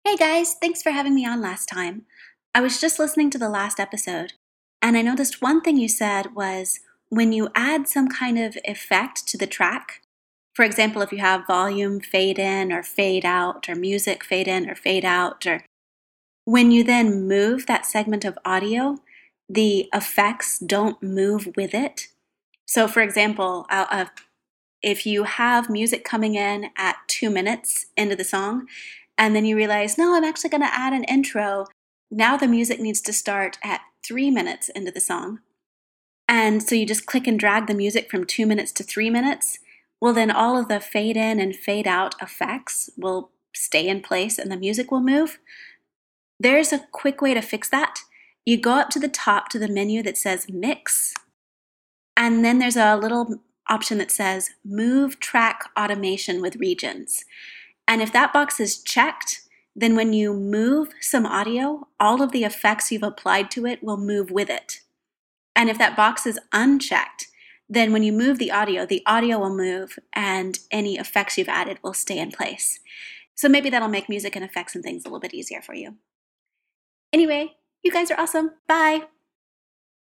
Hey guys, thanks for having me on last time. I was just listening to the last episode, and I noticed one thing you said was when you add some kind of effect to the track, for example, if you have volume fade in or fade out, or music fade in or fade out, or when you then move that segment of audio, the effects don't move with it. So, for example, if you have music coming in at 2 minutes into the song, and then you realize, no, I'm actually going to add an intro. Now the music needs to start at 3 minutes into the song. And so you just click and drag the music from 2 minutes to 3 minutes. Well, then all of the fade in and fade out effects will stay in place and the music will move. There's a quick way to fix that. You go up to the top to the menu that says Mix, and then there's a little option that says Move Track Automation with Regions. And if that box is checked, then when you move some audio, all of the effects you've applied to it will move with it. And if that box is unchecked, then when you move the audio will move and any effects you've added will stay in place. So maybe that'll make music and effects and things a little bit easier for you. Anyway, you guys are awesome. Bye.